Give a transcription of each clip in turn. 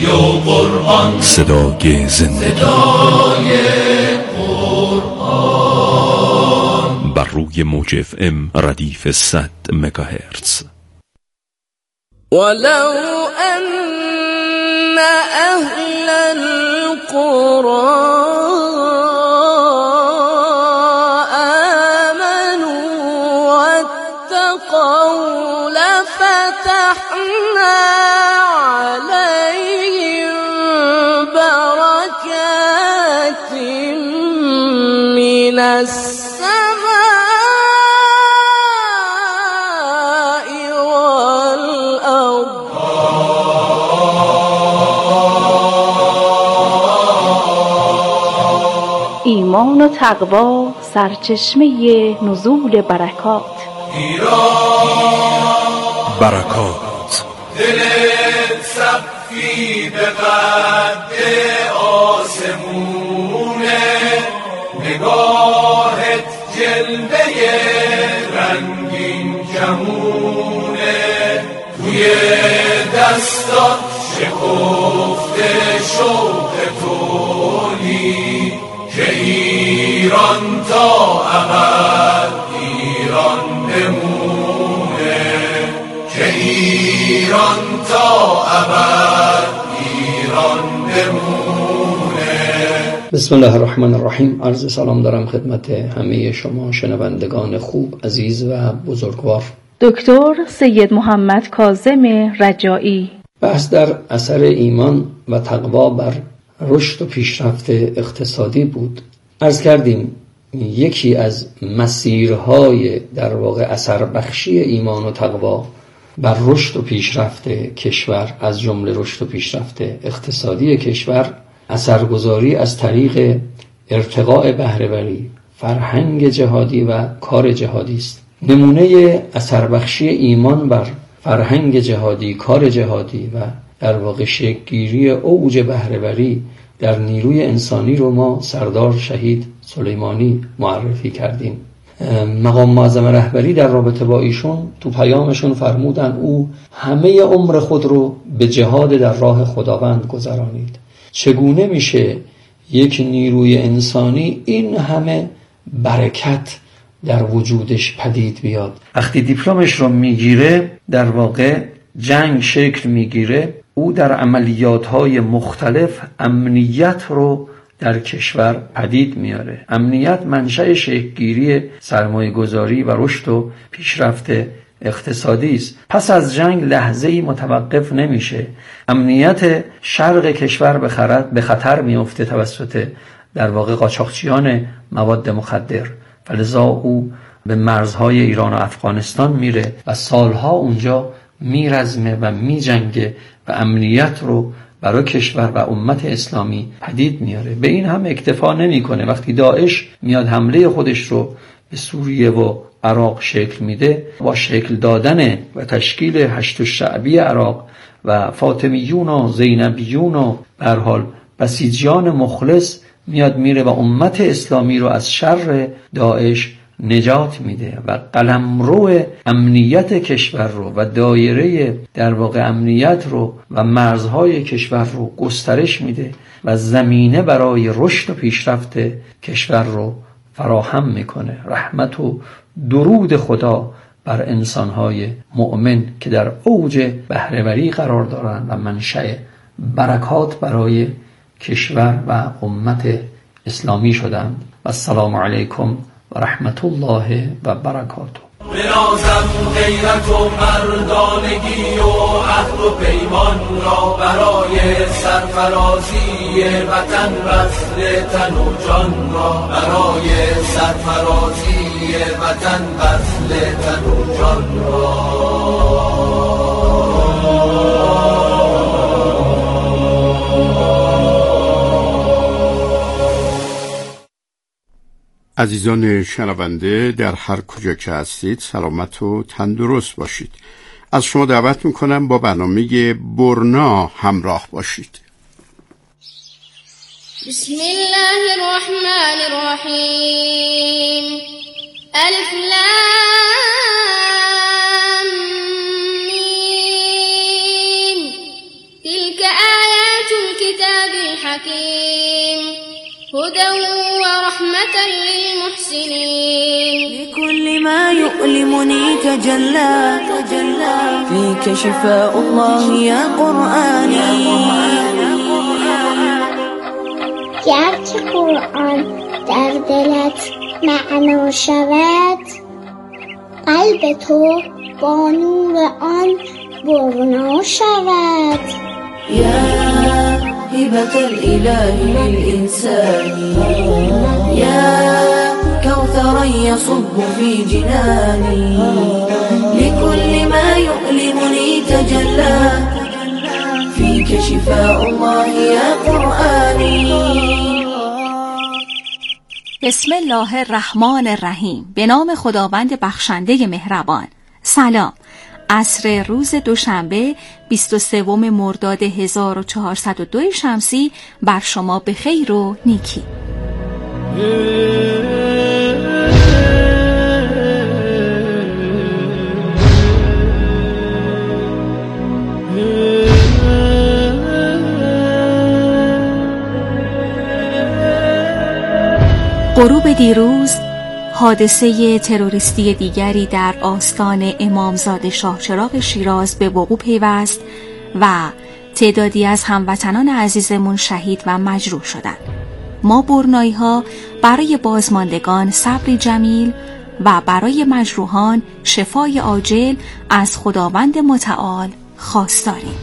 و قرآن، صدای زندگی، صدای قرآن. بر روی موج FM ردیف 100 مگاهرتز. ولو أن أهل القرى آمنوا واتقوا لفتحنا عليهم بركات من السماء والأرض. ایمان و تقوا سرچشمه نزول برکات. برکات دلت صفی به قد آسمونه، نگاهت جلوه رنگین کمونه، توی دستات شکفته شوق تولی که ایران تا ابد ایران بمونه، که ایران تا ابد ایران بمونه. بسم الله الرحمن الرحیم. عرض سلام دارم خدمت همه شما شنوندگان خوب، عزیز و بزرگوار. دکتر سید محمد کاظم رجایی. بحث در اثر ایمان و تقوا بر رشد و پیشرفت اقتصادی بود. عرض کردیم یکی از مسیرهای در واقع اثر بخشی ایمان و تقوا بر رشد و پیشرفت کشور، از جمله رشد و پیشرفت اقتصادی کشور، اثرگذاری از طریق ارتقاء بهره‌وری، فرهنگ جهادی و کار جهادی است. نمونه اثر بخشی ایمان بر فرهنگ جهادی، کار جهادی و در واقع شکل‌گیری اوج بهره‌وری در نیروی انسانی رو ما سردار شهید سلیمانی معرفی کردیم. مقام معظم رهبری در رابطه با ایشون تو پیامشون فرمودن او همه عمر خود رو به جهاد در راه خداوند گذرانید. چگونه میشه یک نیروی انسانی این همه برکت در وجودش پدید بیاد؟ وقتی دیپلمش رو میگیره در واقع جنگ شکل میگیره، او در عملیات‌های مختلف امنیت رو در کشور پدید میاره. امنیت منشأ شکل‌گیری سرمایه‌گذاری و رشد و پیشرفت اقتصادی است. پس از جنگ لحظه‌ای متوقف نمیشه. امنیت شرق کشور به خطر میفته توسط در واقع قاچاقچیان مواد مخدر. فلذا او به مرزهای ایران و افغانستان میره و سالها اونجا میرزمه و میجنگه و امنیت رو برای کشور و امت اسلامی پدید میاره. به این هم اکتفا نمیکنه. وقتی داعش میاد حمله خودش رو به سوریه و عراق شکل میده، با شکل دادن و تشکیل هشت الشعبی عراق و فاطمیون و زینبیون و به هر حال بسیجیان مخلص میاد میره و امت اسلامی رو از شر داعش نجات میده و قلمرو امنیت کشور رو و دایره در واقع امنیت رو و مرزهای کشور رو گسترش میده و زمینه برای رشد و پیشرفت کشور رو فراهم میکنه. رحمت و درود خدا بر انسانهای مؤمن که در اوج بهره‌وری قرار دارند و منشأ برکات برای کشور و امت اسلامی شدند. السلام علیکم و رحمت الله و برکاته. بنازم غیرت و مردانگی و عهد و پیمان را برای سرفرازی وطن، بذل تن و جان را برای سرفرازی وطن، بذل تن و جان را. عزیزان شنونده در هر کجا که هستید سلامت و تندرست باشید. از شما دعوت میکنم با برنامه برنا همراه باشید. بسم الله الرحمن الرحیم. الف لام میم. تلك آیات الكتاب الحكيم هدى ورحمة للمحسنين لكل ما يؤلمني تجلى فيك شفاء الله يا قرآني گرچه قرآن در دلت معنا شود قلب تو با نور آن برنا شود يا هبة الإله للإنسان يا كوثرا يصب في جناني لكل ما يؤلمني تجلى فيك شفاء الله يا قرآني. بسم الله الرحمن الرحیم. به نام خداوند بخشنده مهربان. سلام. عصر روز دوشنبه 23 مرداد 1402 شمسی بر شما به خیر و نیکی. غروب دیروز حادثه تروریستی دیگری در آستان امامزاده شاهچراغ شیراز به وقوع پیوست و تعدادی از هموطنان عزیزمون شهید و مجروح شدند. ما برنایی‌ها برای بازماندگان صبری جمیل و برای مجروحان شفای عاجل از خداوند متعال خواستاریم.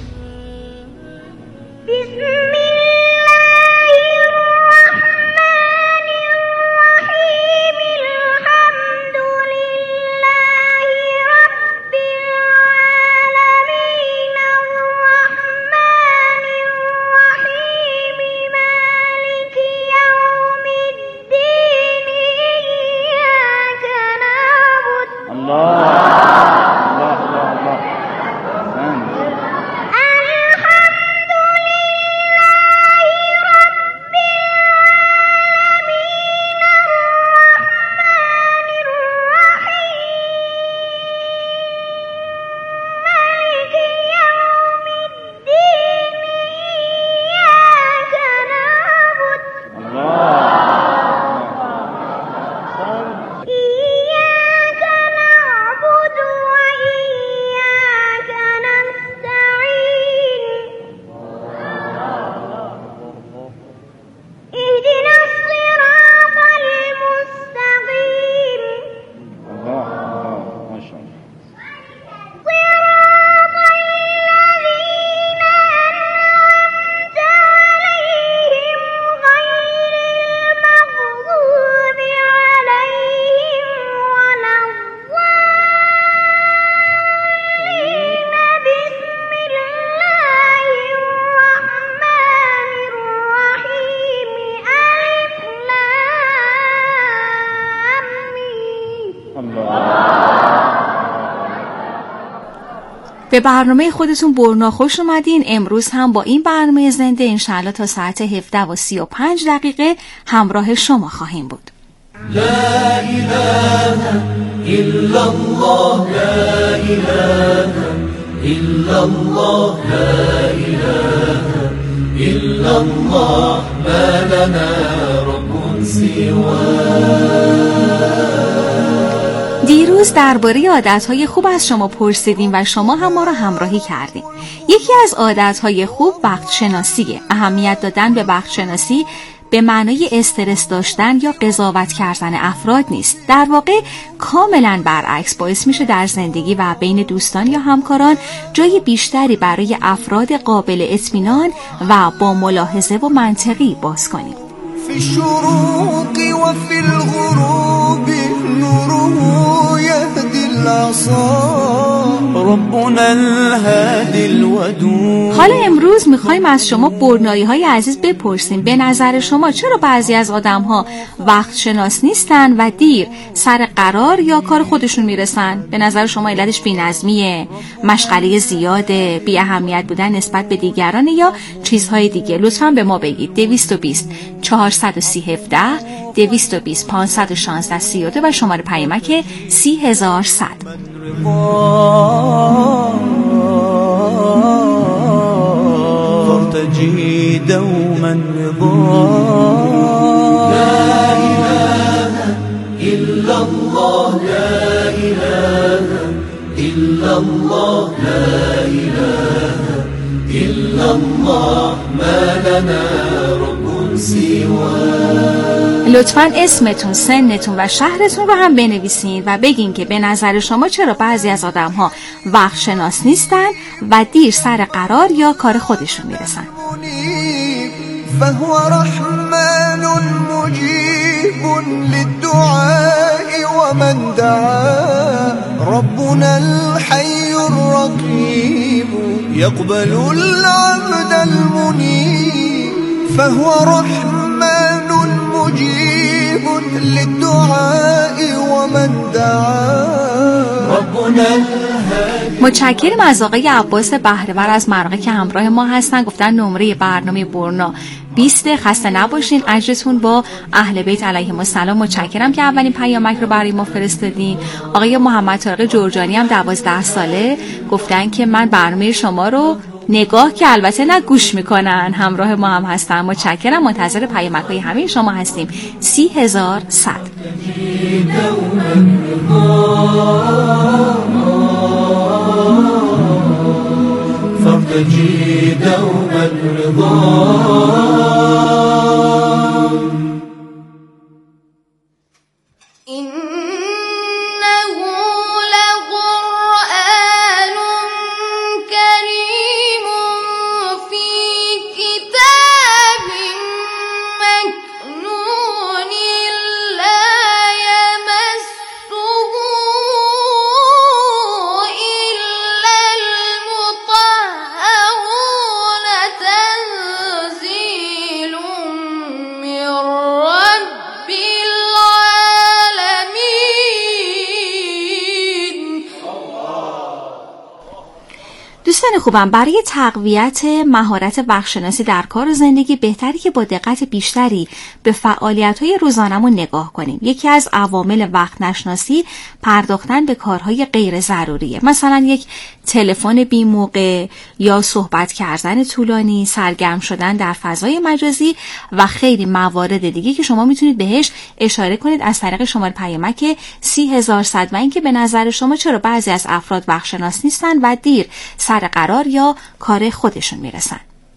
به برنامه خودتون برنا خوش اومدین. امروز هم با این برنامه زنده انشاءالله تا ساعت 17:35 همراه شما خواهیم بود. لا اله الا الله لا اله الا الله لا اله الا الله ما لنا رب سواه. دیروز درباره عادتهای خوب از شما پرسیدیم و شما هم ما را همراهی کردیم. یکی از عادتهای خوب وقت شناسیه. اهمیت دادن به وقت شناسی به معنای استرس داشتن یا قضاوت کردن افراد نیست. در واقع کاملا برعکس، باعث میشه در زندگی و بین دوستان یا همکاران جای بیشتری برای افراد قابل اطمینان و با ملاحظه و منطقی باز کنیم. في الشروق وفي الغروب نوره يهدي العصا ربنا الهادي الودود. حالا امروز میخوایم از شما برنایی‌های عزیز بپرسیم به نظر شما چرا بعضی از آدم‌ها وقت شناس نیستن و دیر سر قرار یا کار خودشون میرسن؟ به نظر شما علتش بی‌نظمیه، مشغله زیاده، بی اهمیت بودن نسبت به دیگران یا چیزهای دیگه؟ لطفاً به ما بگید. 220 430 220 516 32 و شماره پیامک 30100. فارتجي دوما رضا. لا إله إلا الله لا إله إلا الله لا إله إلا الله ما لنا رب سواه. لطفاً اسمتون، سنتون و شهرتون رو هم بنویسین و بگین که به نظر شما چرا بعضی از آدم‌ها وقت شناس نیستن و دیر سر قرار یا کار خودشون میرسن. فهو رحمن مجيب للدعاء ومن دعا ربنا الحي الرقيب يقبل العبد المنيب. فهو رحمن مجيب للدعاء ومن دعا ربنا متشکرم از آقای عباس بهره‌ور از مرغه که همراه ما هستن. گفتن نمره برنامه برنا 20. خسته نباشین، اجرتون با اهل بیت علیهم السلام. متشکرم که اولین پیامک رو برای ما فرستادین. آقای محمد طارق جرجانی هم 12 ساله گفتن که من برنامه شما رو نگاه که البته نه گوش میکنن همراه ما هم هستن. متشکرم، منتظر پیامک های همه شما هستیم. 30,100. فارتجي دوما رضا. دوستان خوبم، برای تقویت مهارت وقت‌شناسی در کار و زندگی بهتری که با دقت بیشتری به فعالیت‌های روزانمون نگاه کنیم. یکی از عوامل وقت نشناسی پرداختن به کارهای غیر ضروریه، مثلا یک تلفن بی‌موقع یا صحبت کردن طولانی، سرگرم شدن در فضای مجازی و خیلی موارد دیگه که شما میتونید بهش اشاره کنید از طریق شماره پیامک 30,100 و اینکه به نظر شما چرا بعضی از افراد وقت‌شناس نیستن و دیر سر قرار یا کار خودشون میرسن.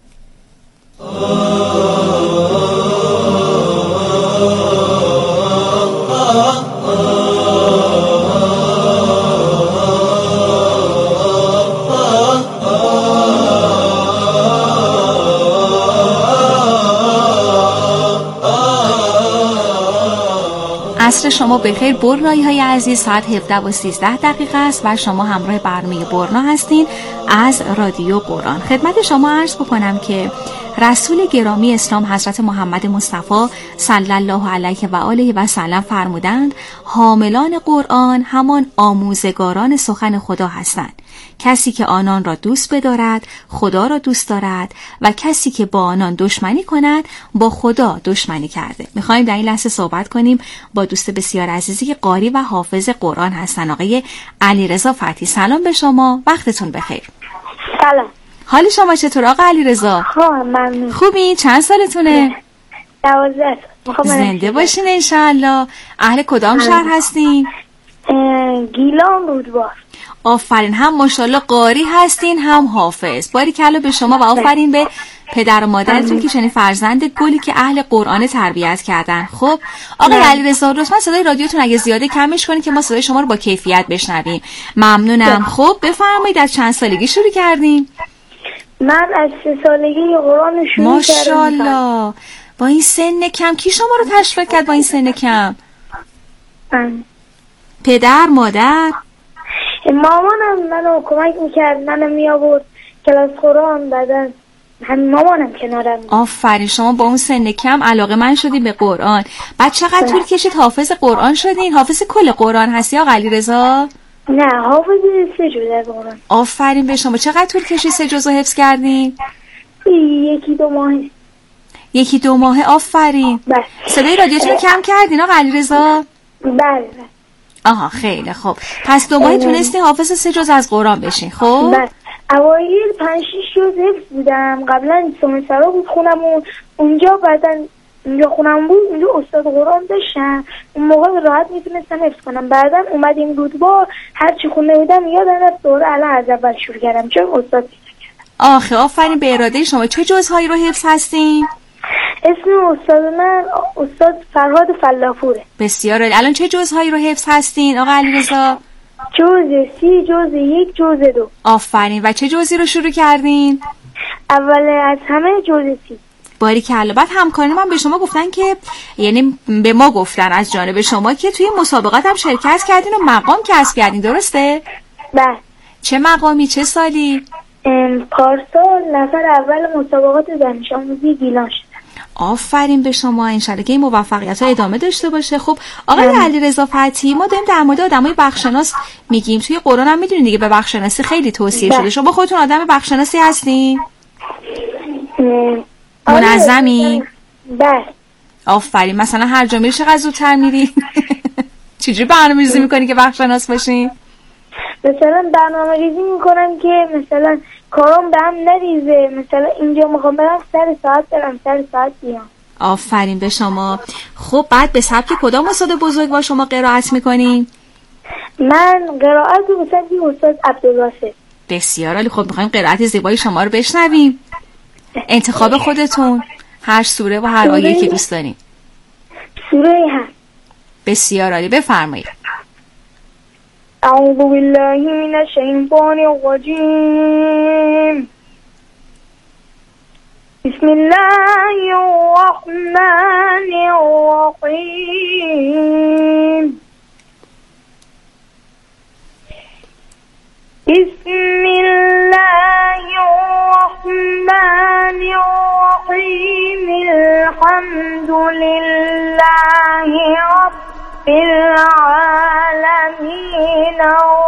عصر شما بخیر برنایی های عزیز. ساعت 17:13 است و شما همراه برنامه برنا هستین از رادیو قرآن. خدمت شما عرض بکنم که رسول گرامی اسلام حضرت محمد مصطفی صلی الله علیه و آله و سلم فرمودند حاملان قرآن همان آموزگاران سخن خدا هستند. کسی که آنان را دوست بدارد خدا را دوست دارد و کسی که با آنان دشمنی کند با خدا دشمنی کرده. میخوایم در این لحظه صحبت کنیم با دوست بسیار عزیزی که قاری و حافظ قرآن هستن، آقای علیرضا فتحی. سلام به شما، وقتتون بخیر. سلام. حال شما چطور آقا علیرضا؟ ممنون. خوبی؟ چند سالتونه؟ 12. زنده باشین انشالله. اهل کدام شهر هستین؟ گیلان رودبار. آفرین، هم ماشاءالله قاری هستین هم حافظ. باریکلا به شما و آفرین به پدر و مادرتون که چنین فرزند گلی که اهل قرآن تربیت کردن. خب آقای علیرضا لطفا صدای رادیوتون اگه زیاده کمش کنید که ما صدای شما رو با کیفیت بشنویم. ممنونم. خب بفرمایید از چند سالگی شروع کردین؟ من از 3 سالگی قرآن شروع کردم. ماشاءالله. با این سن کم کی شما رو تشویق کرد با این سن کم؟ پدر، مادر؟ مامانم منو کمک میکرد، منو میآورد کلاس قرآن، بعدن همین مامانم کنارم. آفرین، شما با اون سن کم علاقه من شدی به قرآن. بعد چقدر طول کشید حافظ قرآن شدین؟ حافظ کل قرآن هستی آقا علیرضا؟ نه، حافظ 3 جزء قرآن. آفرین به شما. چقدر طول کشید 3 جزء حفظ کردین؟ 1-2 ماه. 1-2 ماه. آفرین. بله. صدای رادیوتون رو کم کردین آقا علیرضا؟ بله. آها خیلی خوب. پس 2 ماه تونستی حافظ 3 جزء از قرآن بشین. خب اوایل 5-6 روز حفظ بودم. قبلا سومنسرا بود خونم و اونجا خونم بود، اونجا استاد قرآن داشتم، اون موقع راحت میتونستم حفظ کنم. بعدا اومدیم رودبار، هرچی خونده بودم یادم رفت، دوره الان از اول شروع کردم چون استاد پیدا کردم. آخه آفرین به اراده شما. چه جزهایی رو حفظ هستین؟ اسم استاد من استاد فرهاد فلاپوره. بسیار عالی. الان چه جزهایی رو حفظ هستین آقا علیرضا؟ جزء 30، جزء 1، جزء 2. آفرین. و چه جزئی رو شروع کردین؟ اول از همه جزء 30. باریکلا. بعد همکاران من به شما گفتن که، یعنی به ما گفتن از جانب شما که توی مسابقات هم شرکت کردین و مقام کسب کردین، درسته؟ بله. چه مقامی، چه سالی؟ پارسال نفر اول مسابقات دانش آموزی گیلان شدم. آفرین به شما. انشالله که این موفقیت ها ادامه داشته باشه. خب آقای علیرضا فتحی، ما داریم در مورد آدمای بخشناس میگیم. توی قرآن هم میدونید دیگه به بخشناسی خیلی توصیه شده. شما خودتون آدم بخشناسی هستین؟ منظمی؟ بله. آفرین. مثلا هر جا میری چقدر زودتر میری؟ چجوری برنامه‌ریزی میکنی که بخشناس باشی؟ مثلا برنامه‌ریزی میکنم که مثلا کارام به هم نریزه. مثلا اینجا میخوام برم سر ساعت برم، سر ساعت بیام. آفرین به شما. خب بعد به سبک کدام استاد بزرگوار شما قرائت میکنین؟ من قرائت رو به سبک استاد عبدالواسط. بسیار عالی. خب میخوایم قرائت زیبای شما رو بشنویم. انتخاب خودتون، هر سوره و هر آیه‌ای که دوست دارین. سوره هم. بسیار عالی، بفرمایید. اعوذ بالله من الشیطان الرجیم. بسم الله الرحمن الرحیم. بسم الله الرحمن الرحیم. الحمد لله رب العالمین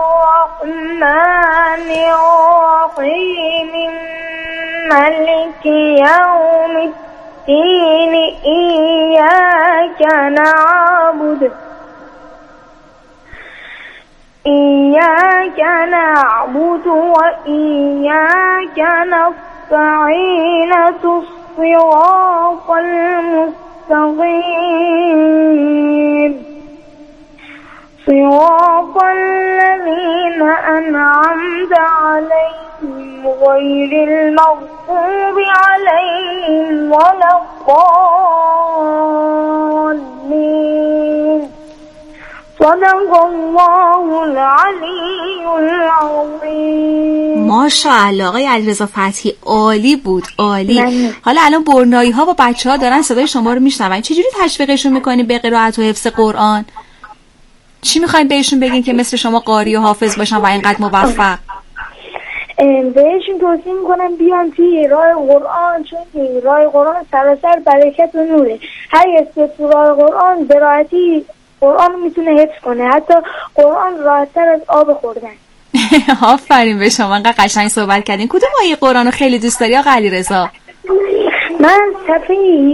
الرحمن الرحیم مالک یوم الدین ایاک نعبد و ایاک نستعین الصراط المستقیم صراط الذين أنعمت عليهم غير المغضوب عليهم ولا الضالين. صدق الله العلی العظیم. ماشاءالله آقای علیرضا فتحی، عالی بود، عالی. حالا الان برنایی ها و بچه ها دارن صدای شما رو میشنون، چجوری تشویقشون میکنی به قرائت و حفظ قرآن؟ چی میخواین بهشون بگین که مثل شما قاری و حافظ باشن و اینقدر موفق؟ بهشون توصیه میکنم بیان توی راه قرآن، چون راه قرآن سراسر برکت و نوره. هر کسی تو راه قرآن به راحتی قرآن میتونه حفظ کنه، حتی قرآن راحت‌تر از آب خوردن. آفرین به شما، انقدر قشنگ صحبت کردین. کدوم آیه قرآن رو خیلی دوست داری آقا علیرضا؟ من صفحه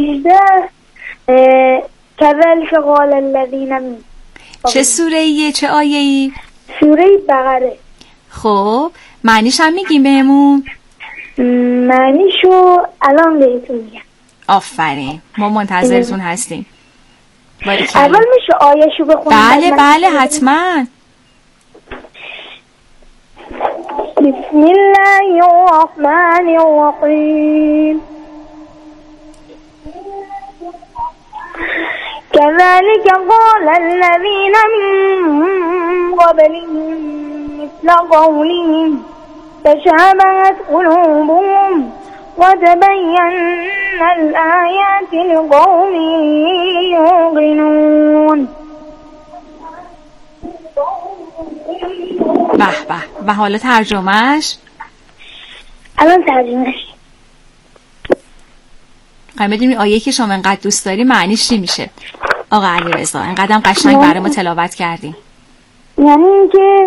18 کذلک قال الذین من. چه سوره‌ایه، چه آیه‌ای؟ سوره بقره. خب معنیش هم میگیم بهمون؟ معنیشو الان بهتون میگم. آفرین، ما منتظرتون هستیم. اول میشه آیه‌شو بخونم؟ بله بله حتما. بسم الله الرحمن الرحیم. كذلك قال الذين من قبلهم مثل قولهم تشابهت قلوبهم وتبينا الآيات لقوم يوقنون. به به. و حالا ترجمهش؟ الان ترجمهش خواهیم بدونیم آیه که شما انقدر دوست داری معنیش چی میشه آقا علیرضا؟ انقدر قشنگ برای ما تلاوت کردیم. یعنی اینکه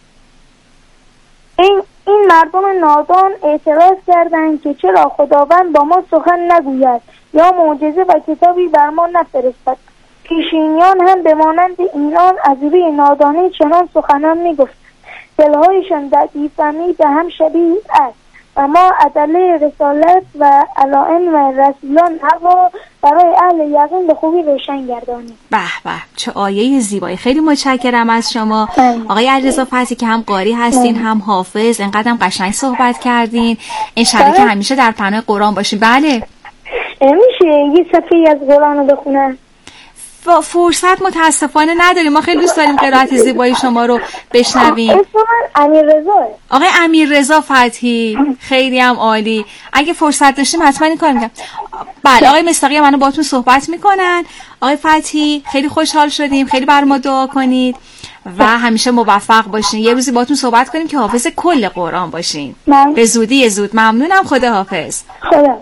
این مردم نادان اعتراض کردند که چرا خداوند با ما سخن نگوید یا معجزه و کتابی بر ما نفرستد. پیشینیان هم به مانند اینان از روی نادانی چنان سخنان میگفت. دلهایشان در بی‌فهمی به هم شبیه است و ما ادله رسالت و علائم و رسولان هوا برای اهل یقین به خوبی روشن گردانیم. به به، چه آیه زیبایی. خیلی متشکرم از شما آقای علیرضا فتحی که هم قاری هستین هم حافظ، اینقدر قشنگ صحبت کردین. ان شاءالله که همیشه در پناه قرآن باشین. بله میشه یه صفحه از قرآن رو بخونم؟ فرصت متاسفانه نداریم. ما خیلی دوست داریم قرائت زیبای شما رو بشنویم. اسم من امیررضا. آقای امیررضا فتحی خیلی هم عالی. اگه فرصت داشتیم حتما این کار میکنم. بله آقای مصداقی منو باهاتون صحبت میکنن. آقای فتحی خیلی خوشحال شدیم، خیلی بر ما دعا کنید و همیشه موفق باشین. یه روزی باهاتون صحبت کنیم که حافظ کل قرآن باشین. به زودی زود. ممنونم. خدا حافظ. خدا.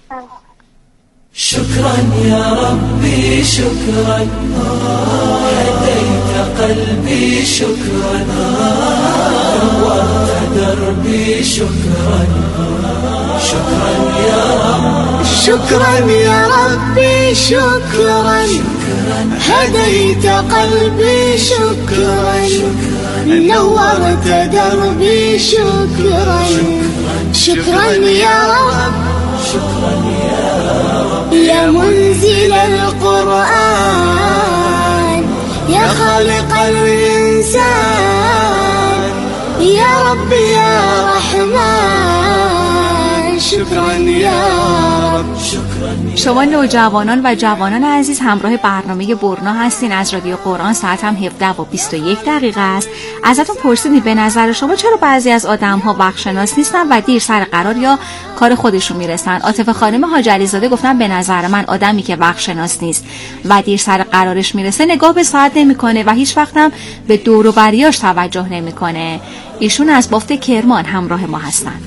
شكرا يا ربي شكرا هديت قلبي شكرا نورت دربي شكرا شكرا يا رب شكرا يا ربي شكرا هديت قلبي شكرا نورت دربي شكرا شكرا يا رب شكرا يا رب يا منزل القرآن يا خالق الإنسان يا رب يا رحمن شكرا يا رب. شما نوجوانان و جوانان عزیز همراه برنامه برنا هستین از رادیو قرآن. ساعت هم 17:21 است. ازتون پرسیدیم به نظر شما چرا بعضی از آدم‌ها وقت‌شناس نیستن و دیر سر قرار یا کار خودشون میرسن؟ عاطفه خانم حاج علیزاده گفتن به نظر من آدمی که وقت‌شناس نیست و دیر سر قرارش میرسه نگاه به ساعت نمیکنه و هیچ وقت هم به دور و بریاش توجه نمیکنه. ایشون از بافت کرمان همراه ما هستن.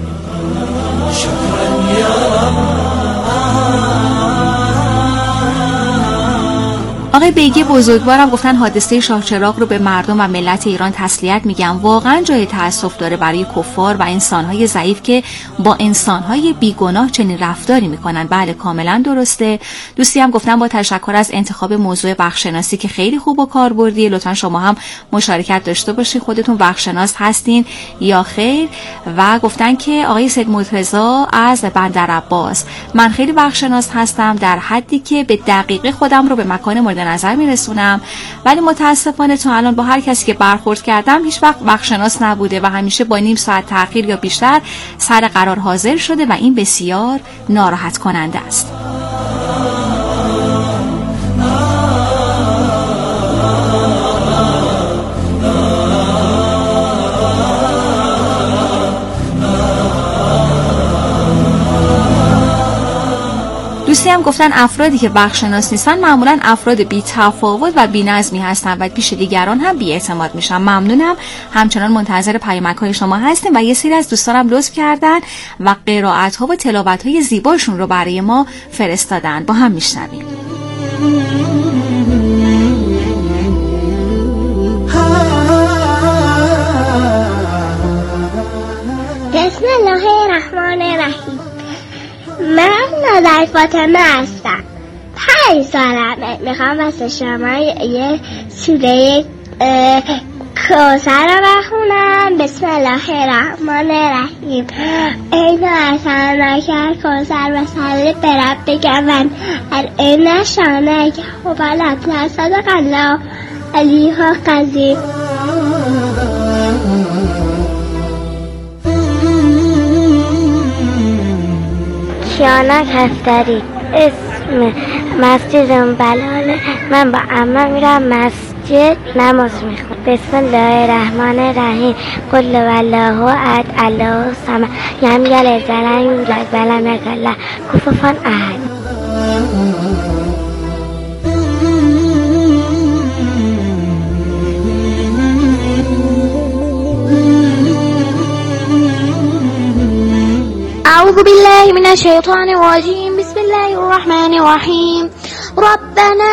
آقای بیگی بزرگوارم گفتن حادثه شاه چراغ رو به مردم و ملت ایران تسلیت میگم. واقعا جای تأسف داره برای کفار و انسانهای ضعیف که با انسانهای بیگناه چنین رفتاری میکنن. بله کاملا درسته. دوستی هم گفتن با تشکر از انتخاب موضوع وقت‌شناسی که خیلی خوب و کاربردیه. لطفا شما هم مشارکت داشته باشین. خودتون وقت‌شناس هستین یا خیر؟ و گفتن که آقای سید مرتضی از بندرعباس من خیلی وقت‌شناس هستم در حدی که به دقیقه خودم رو به مکان مورد نظر میرسونم، ولی متاسفانه تا الان با هر کسی که برخورد کردم هیچ وقت وقت‌شناس نبوده و همیشه با نیم ساعت تأخیر یا بیشتر سر قرار حاضر شده و این بسیار ناراحت کننده است. دوستی هم گفتن افرادی که وقت‌شناس نیستن معمولا افراد بی تفاوت و بی نظمی هستن و پیش دیگران هم بی اعتماد میشن. ممنونم. همچنان منتظر پیامک‌های شما هستیم و یه سری از دوستانم لطف کردن و قرائت‌ها و تلاوت‌های زیباشون رو برای ما فرستادن. با هم میشنویم. بسم الله الرحمن الرحیم. من نادر فاطمه هستم. 5 سالمه. میخوام واسه شما یه سوره کوثر رو بخونم. بسم الله الرحمن الرحیم. ای ناصر نکر کوثر و سل برب بگم این شانه که خوبالت نصدق الله علیه قضیب. کیانک هفتری. اسم مسجدم بلاله. من با عمه میرم مسجد نماز میخونم. بسم الله الرحمن الرحیم. قل والله احد الله الصمد لم یلد ولم یولد ولم یکن له کفوا احد. أعوذ بالله من الشيطان الرجيم. بسم الله الرحمن الرحيم. ربنا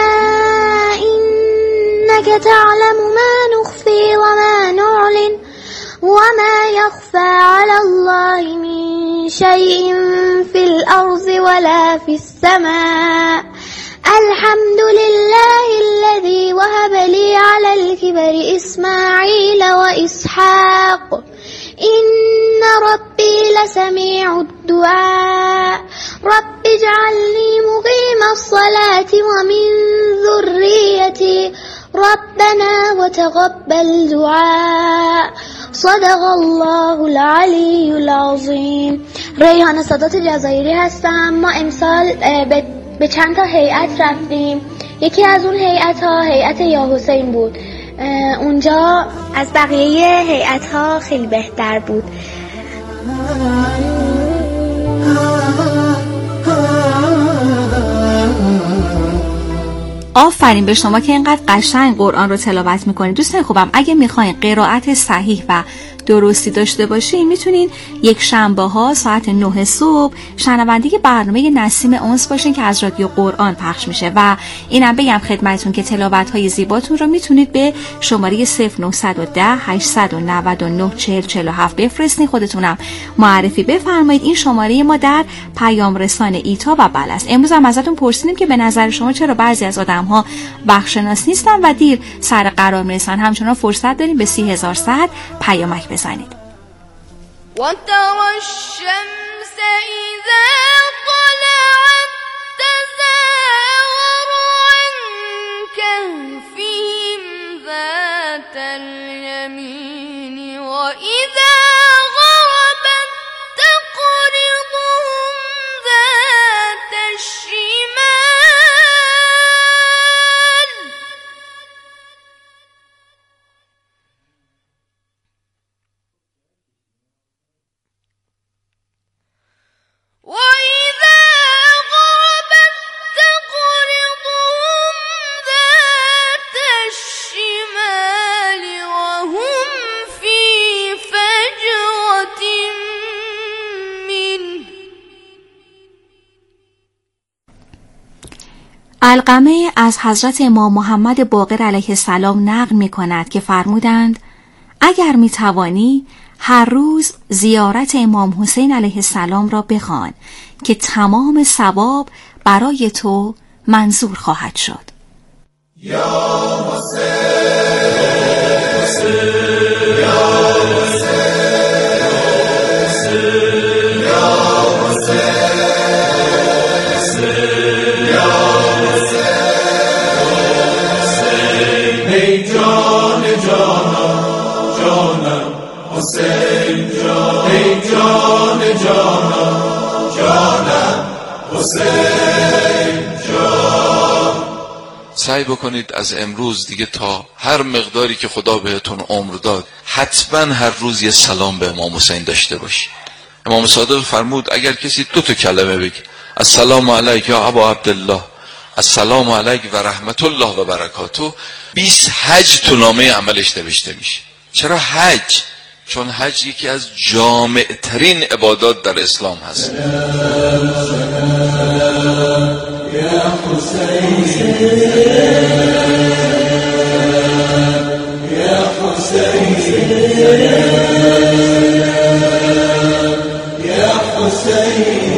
إنك تعلم ما نخفي وما نعلن وما يخفى على الله من شيء في الأرض ولا في السماء. الحمد لله الذي وهب لي على الكبر إسماعيل وإسحاق إن ربي لسميع الدعاء رب اجعلني مقيم الصلاة ومن ذريتي ربنا وتقبل دعاء صدق الله العلی العظیم. ریحانه سادات جزایری هستم. ما امسال به چند تا هیئت رفتیم. یکی از اون هیئت‌ها هیئت یا حسین بود. اونجا از بقیه هیئت‌ها خیلی بهتر بود. آفرین به شما که اینقدر قشنگ قرآن رو تلاوت میکنید. دوستان خوبم، اگه میخواین قرائت صحیح و درستی داشته باشین میتونین یک شنبه ها ساعت 9 صبح شنونده برنامه نسیم انس باشین که از رادیو قرآن پخش میشه. و اینم بگم خدمتتون که تلاوت های زیباتون رو میتونید به شماره 0910 899 4047 بفرستین. خودتونم معرفی بفرمایید. این شماره ما در پیام رسان ایتا و بلست. امروز هم ازتون پرسیدیم که به نظر شما چرا بعضی از آدم‌ها وقت‌شناس نیستن و دیر سر قرار میرسن. همچنان فرصت داریم به 30,000 صد پیامک بزنید. وترى الشمس إذا طلعت تزاور عن كهفهم ذات اليمين وإذا غربت تقرضهم ذات الشمال وإذا غربت تقرضهم ذات الشمال وهم في فجوة منه. علقمه از حضرت امام محمد باقر علیه السلام نقل می کند که فرمودند اگر می توانی هر روز زیارت امام حسین علیه السلام را بخوان که تمام ثواب برای تو منظور خواهد شد. یا حسین یا حسین جان ای جان جانم حسین جان. سعی بکنید از امروز دیگه تا هر مقداری که خدا بهتون عمر داد حتما هر روز یه سلام به امام حسین داشته باشید. امام صادق فرمود اگر کسی 2 کلمه بگه السلام علیک یا ابا عبدالله، السلام علیک و رحمت الله و برکاته، 20 حج تو نامه عملش نوشته میشه. چرا حج؟ چون حج یکی از جامع ترین عبادات در اسلام هست. یا حسین یا حسین یا حسین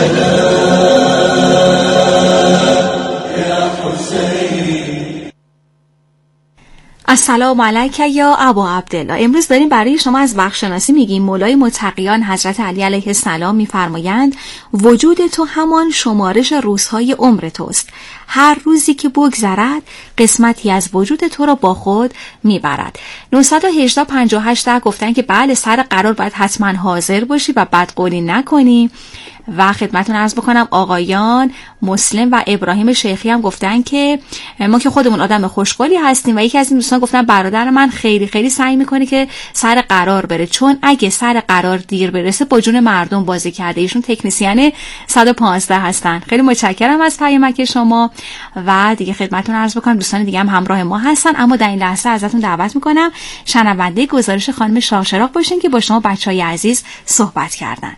السلام علیک یا ابا عبدالله. امروز داریم برای شما از بخشناسی میگیم. مولای متقیان حضرت علی علیه السلام میفرمایند وجود تو همان شمارش روزهای عمر توست. هر روزی که بگذرد قسمتی از وجود تو را با خود میبرد. 918-58 گفتن که بله سر قرار باید حتما حاضر باشی و بدقولی نکنی. و خدمتون عرض بکنم آقایان مسلم و ابراهیم شیخی هم گفتن که ما که خودمون آدم خوشقولی هستیم و یکی از این دوستان گفتن برادر من خیلی خیلی سعی میکنه که سر قرار بره، چون اگه سر قرار دیر برسه با جون مردم بازی کرده. ایشون تکنیسیان 115 هستن. خیلی متشکرم از پیامک شما و دیگه خدمتون عرض بکنم دوستان دیگه هم همراه ما هستن، اما در این لحظه ازتون دعوت میکنم شنونده گزارش خانم شاهشراق باشین که با شما بچهای عزیز صحبت کردن.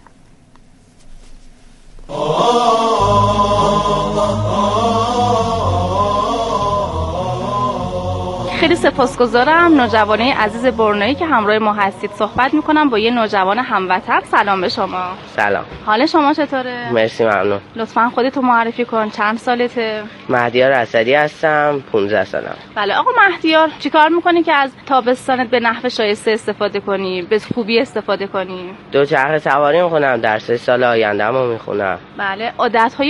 خیلی سپاسگزارم. نوجوانه عزیز برنایی که همراه ما هستید صحبت میکنم با یه نوجوان هموطن. سلام به شما. سلام. حال شما چطوره؟ مرسی، ممنون. لطفاً خودتو معرفی کن. چند سالته؟ مهدیار اسدی هستم، 15 سالم. بله آقا مهدیار، چیکار میکنی که از تابستانت به نحو شایسته استفاده کنی، به خوبی استفاده کنی؟ دوچرخه سواری میکنم، درس سال آینده‌مو میخونم. بله، عادت‌های